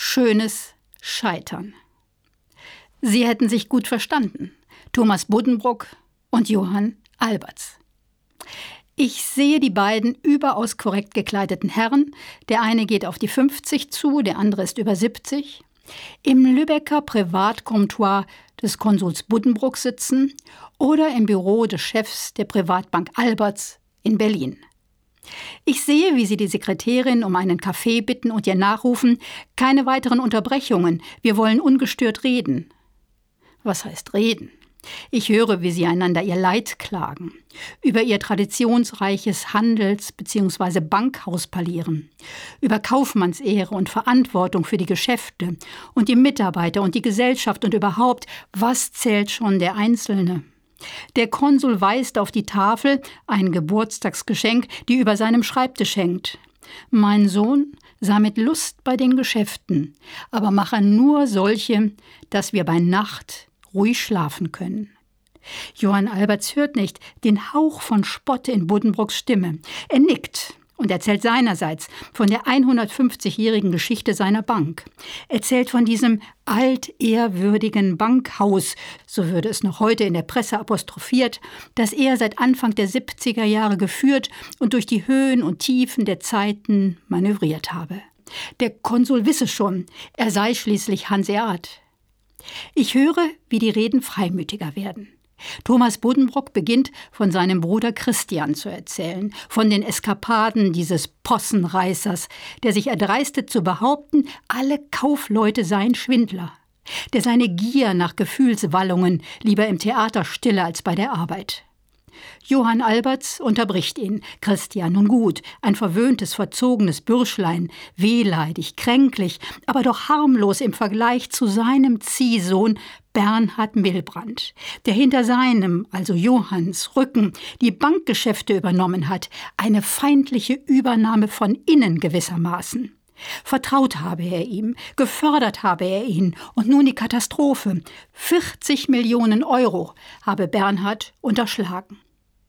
schönes Scheitern. Sie hätten sich gut verstanden, Thomas Buddenbrook und Johann Albertz. Ich sehe die beiden überaus korrekt gekleideten Herren, der eine geht auf die 50 zu, der andere ist über 70, im Lübecker Privatkomptoir des Konsuls Buddenbrook sitzen oder im Büro des Chefs der Privatbank Albertz in Berlin. Ich sehe, wie sie die Sekretärin um einen Kaffee bitten und ihr nachrufen: Keine weiteren Unterbrechungen, wir wollen ungestört reden. Was heißt reden? Ich höre, wie sie einander ihr Leid klagen, über ihr traditionsreiches Handels- bzw. Bankhaus parlieren, über Kaufmannsehre und Verantwortung für die Geschäfte und die Mitarbeiter und die Gesellschaft und überhaupt, was zählt schon der Einzelne? Der Konsul weist auf die Tafel, ein Geburtstagsgeschenk, die über seinem Schreibtisch hängt. Mein Sohn sah mit Lust bei den Geschäften, aber mache nur solche, dass wir bei Nacht ruhig schlafen können. Johann Albertz hört nicht den Hauch von Spott in Buddenbrooks Stimme. Er nickt und erzählt seinerseits von der 150-jährigen Geschichte seiner Bank. Erzählt von diesem altehrwürdigen Bankhaus, so würde es noch heute in der Presse apostrophiert, das er seit Anfang der 70er Jahre geführt und durch die Höhen und Tiefen der Zeiten manövriert habe. Der Konsul wisse schon, er sei schließlich Hanseat. Ich höre, wie die Reden freimütiger werden. Thomas Buddenbrook beginnt von seinem Bruder Christian zu erzählen, von den Eskapaden dieses Possenreißers, der sich erdreistet zu behaupten, alle Kaufleute seien Schwindler, der seine Gier nach Gefühlswallungen lieber im Theater stille als bei der Arbeit. Johann Albertz unterbricht ihn. Christian, nun gut, ein verwöhntes, verzogenes Bürschlein, wehleidig, kränklich, aber doch harmlos im Vergleich zu seinem Ziehsohn Bernhard Milbrand, der hinter seinem, also Johanns, Rücken die Bankgeschäfte übernommen hat, eine feindliche Übernahme von innen gewissermaßen. Vertraut habe er ihm, gefördert habe er ihn und nun die Katastrophe. 40 Millionen Euro habe Bernhard unterschlagen.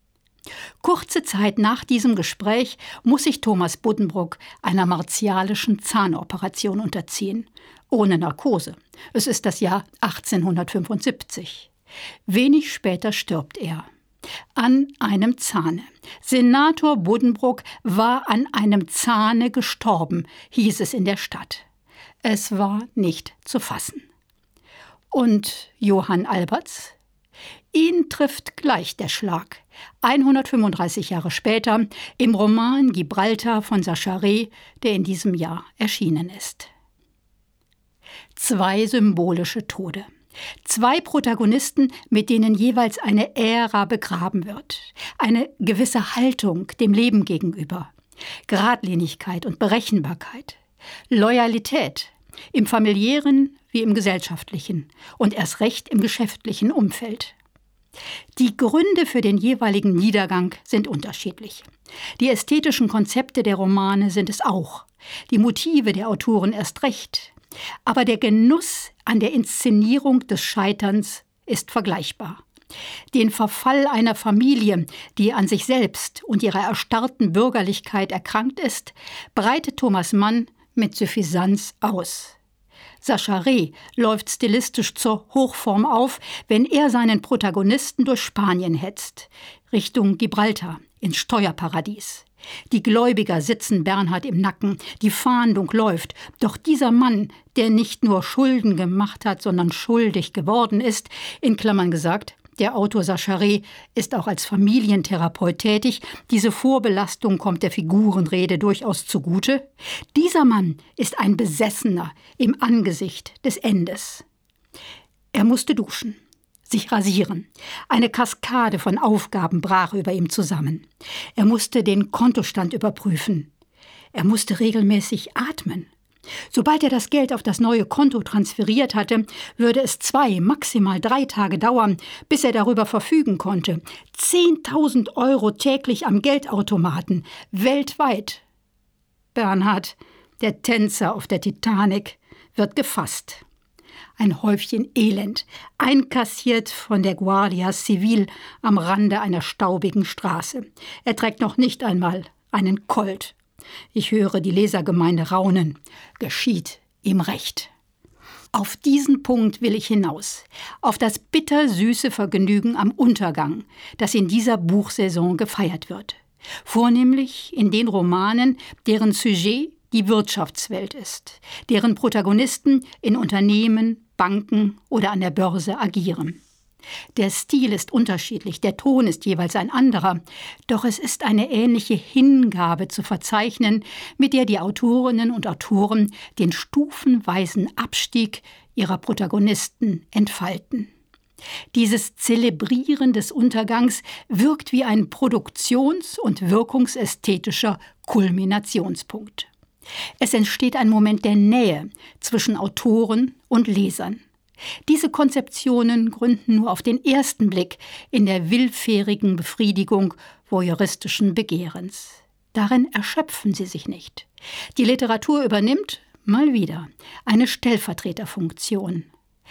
Kurze Zeit nach diesem Gespräch muss sich Thomas Buddenbrook einer martialischen Zahnoperation unterziehen. Ohne Narkose. Es ist das Jahr 1875. Wenig später stirbt er. An einem Zahne. Senator Buddenbrook war an einem Zahne gestorben, hieß es in der Stadt. Es war nicht zu fassen. Und Johann Albertz? Ihn trifft gleich der Schlag. 135 Jahre später im Roman Gibraltar von Sacharet, der in diesem Jahr erschienen ist. 2 symbolische Tode. 2 Protagonisten, mit denen jeweils eine Ära begraben wird. Eine gewisse Haltung dem Leben gegenüber. Geradlinigkeit und Berechenbarkeit. Loyalität im familiären wie im gesellschaftlichen und erst recht im geschäftlichen Umfeld. Die Gründe für den jeweiligen Niedergang sind unterschiedlich. Die ästhetischen Konzepte der Romane sind es auch. Die Motive der Autoren erst recht. Aber der Genuss an der Inszenierung des Scheiterns ist vergleichbar. Den Verfall einer Familie, die an sich selbst und ihrer erstarrten Bürgerlichkeit erkrankt ist, breitet Thomas Mann mit Suffisanz aus. Sacharet läuft stilistisch zur Hochform auf, wenn er seinen Protagonisten durch Spanien hetzt, Richtung Gibraltar, ins Steuerparadies. Die Gläubiger sitzen Bernhard im Nacken, die Fahndung läuft. Doch dieser Mann, der nicht nur Schulden gemacht hat, sondern schuldig geworden ist, in Klammern gesagt, der Autor Sacharet ist auch als Familientherapeut tätig. Diese Vorbelastung kommt der Figurenrede durchaus zugute. Dieser Mann ist ein Besessener im Angesicht des Endes. Er musste duschen, sich rasieren. Eine Kaskade von Aufgaben brach über ihm zusammen. Er musste den Kontostand überprüfen. Er musste regelmäßig atmen. Sobald er das Geld auf das neue Konto transferiert hatte, würde es 2, maximal 3 Tage dauern, bis er darüber verfügen konnte. 10.000 Euro täglich am Geldautomaten, weltweit. Bernhard, der Tänzer auf der Titanic, wird gefasst. Ein Häufchen Elend, einkassiert von der Guardia Civil am Rande einer staubigen Straße. Er trägt noch nicht einmal einen Colt. Ich höre die Lesergemeinde raunen. Geschieht im Recht. Auf diesen Punkt will ich hinaus, auf das bittersüße Vergnügen am Untergang, das in dieser Buchsaison gefeiert wird. Vornehmlich in den Romanen, deren Sujet die Wirtschaftswelt ist, deren Protagonisten in Unternehmen, Banken oder an der Börse agieren. Der Stil ist unterschiedlich, der Ton ist jeweils ein anderer, doch es ist eine ähnliche Hingabe zu verzeichnen, mit der die Autorinnen und Autoren den stufenweisen Abstieg ihrer Protagonisten entfalten. Dieses Zelebrieren des Untergangs wirkt wie ein produktions- und wirkungsästhetischer Kulminationspunkt. Es entsteht ein Moment der Nähe zwischen Autoren und Lesern. Diese Konzeptionen gründen nur auf den ersten Blick in der willfährigen Befriedigung voyeuristischen Begehrens. Darin erschöpfen sie sich nicht. Die Literatur übernimmt, mal wieder, eine Stellvertreterfunktion.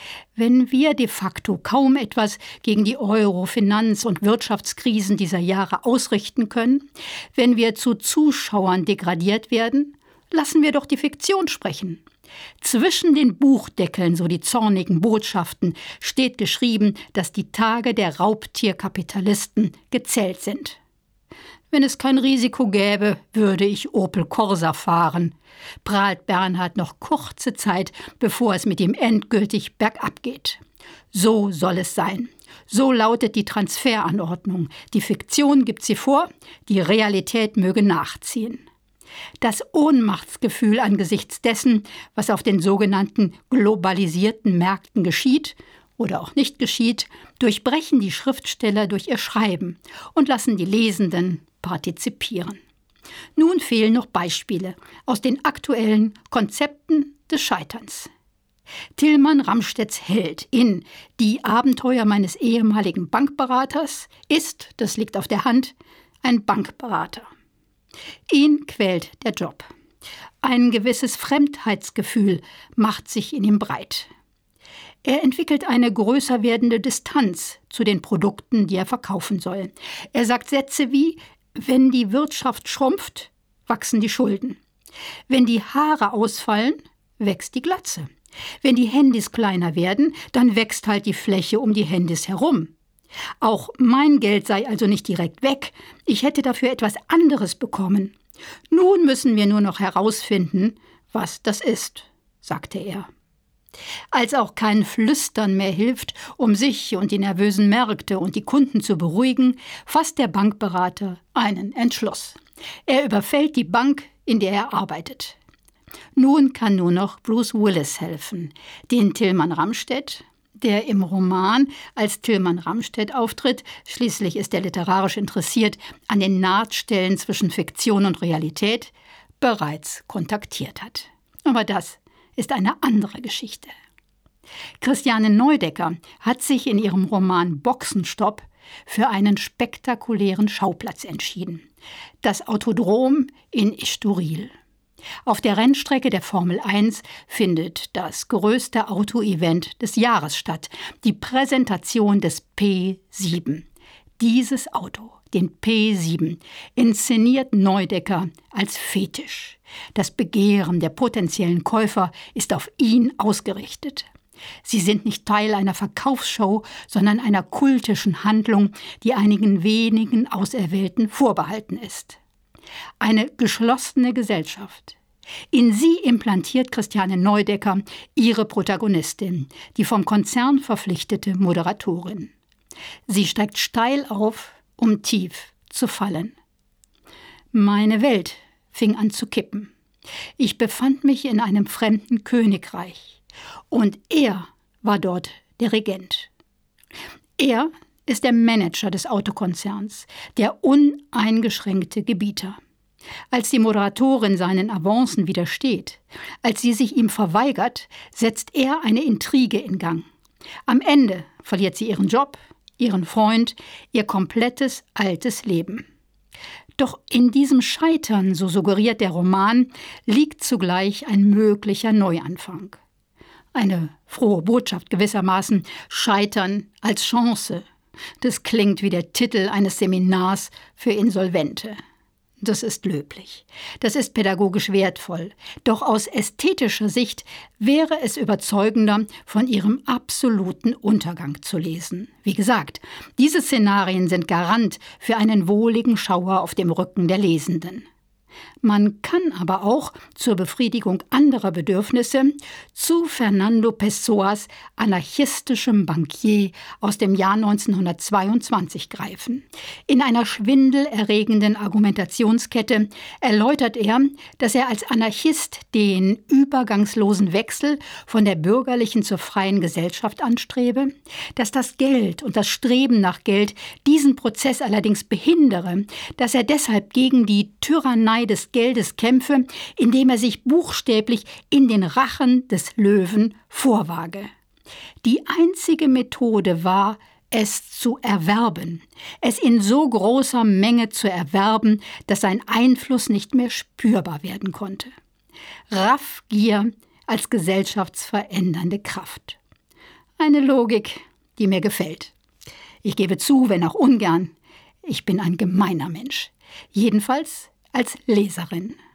Wenn wir de facto kaum etwas gegen die Euro-, Finanz- und Wirtschaftskrisen dieser Jahre ausrichten können, wenn wir zu Zuschauern degradiert werden, lassen wir doch die Fiktion sprechen. Zwischen den Buchdeckeln, so die zornigen Botschaften, steht geschrieben, dass die Tage der Raubtierkapitalisten gezählt sind. Wenn es kein Risiko gäbe, würde ich Opel Corsa fahren, prahlt Bernhard noch kurze Zeit, bevor es mit ihm endgültig bergab geht. So soll es sein. So lautet die Transferanordnung. Die Fiktion gibt sie vor, die Realität möge nachziehen. Das Ohnmachtsgefühl angesichts dessen, was auf den sogenannten globalisierten Märkten geschieht oder auch nicht geschieht, durchbrechen die Schriftsteller durch ihr Schreiben und lassen die Lesenden partizipieren. Nun fehlen noch Beispiele aus den aktuellen Konzepten des Scheiterns. Tilman Ramstedts Held in Die Abenteuer meines ehemaligen Bankberaters ist, das liegt auf der Hand, ein Bankberater. Ihn quält der Job. Ein gewisses Fremdheitsgefühl macht sich in ihm breit. Er entwickelt eine größer werdende Distanz zu den Produkten, die er verkaufen soll. Er sagt Sätze wie: Wenn die Wirtschaft schrumpft, wachsen die Schulden. Wenn die Haare ausfallen, wächst die Glatze. Wenn die Handys kleiner werden, dann wächst halt die Fläche um die Handys herum. Auch mein Geld sei also nicht direkt weg. Ich hätte dafür etwas anderes bekommen. Nun müssen wir nur noch herausfinden, was das ist, sagte er. Als auch kein Flüstern mehr hilft, um sich und die nervösen Märkte und die Kunden zu beruhigen, fasst der Bankberater einen Entschluss. Er überfällt die Bank, in der er arbeitet. Nun kann nur noch Bruce Willis helfen, den Tilman Ramstedt, der im Roman als Tilman Ramstedt auftritt, schließlich ist er literarisch interessiert an den Nahtstellen zwischen Fiktion und Realität, bereits kontaktiert hat. Aber das ist eine andere Geschichte. Christiane Neudecker hat sich in ihrem Roman Boxenstopp für einen spektakulären Schauplatz entschieden: das Autodrom in Estoril. Auf der Rennstrecke der Formel 1 findet das größte Auto-Event des Jahres statt, die Präsentation des P7. Dieses Auto, den P7, inszeniert Neudecker als Fetisch. Das Begehren der potenziellen Käufer ist auf ihn ausgerichtet. Sie sind nicht Teil einer Verkaufsshow, sondern einer kultischen Handlung, die einigen wenigen Auserwählten vorbehalten ist. Eine geschlossene Gesellschaft. In sie implantiert Christiane Neudecker ihre Protagonistin, die vom Konzern verpflichtete Moderatorin. Sie steigt steil auf, um tief zu fallen. Meine Welt fing an zu kippen. Ich befand mich in einem fremden Königreich und er war dort der Regent. Er ist der Manager des Autokonzerns, der uneingeschränkte Gebieter. Als die Moderatorin seinen Avancen widersteht, als sie sich ihm verweigert, setzt er eine Intrige in Gang. Am Ende verliert sie ihren Job, ihren Freund, ihr komplettes altes Leben. Doch in diesem Scheitern, so suggeriert der Roman, liegt zugleich ein möglicher Neuanfang. Eine frohe Botschaft gewissermaßen, Scheitern als Chance. Das klingt wie der Titel eines Seminars für Insolvente. Das ist löblich. Das ist pädagogisch wertvoll. Doch aus ästhetischer Sicht wäre es überzeugender, von ihrem absoluten Untergang zu lesen. Wie gesagt, diese Szenarien sind Garant für einen wohligen Schauer auf dem Rücken der Lesenden. Man kann aber auch zur Befriedigung anderer Bedürfnisse zu Fernando Pessoas anarchistischem Bankier aus dem Jahr 1922 greifen. In einer schwindelerregenden Argumentationskette erläutert er, dass er als Anarchist den übergangslosen Wechsel von der bürgerlichen zur freien Gesellschaft anstrebe, dass das Geld und das Streben nach Geld diesen Prozess allerdings behindere, dass er deshalb gegen die Tyrannei des Geldes kämpfe, indem er sich buchstäblich in den Rachen des Löwen vorwage. Die einzige Methode war, es zu erwerben, es in so großer Menge zu erwerben, dass sein Einfluss nicht mehr spürbar werden konnte. Raffgier als gesellschaftsverändernde Kraft. Eine Logik, die mir gefällt. Ich gebe zu, wenn auch ungern, ich bin ein gemeiner Mensch. Jedenfalls als Leserin.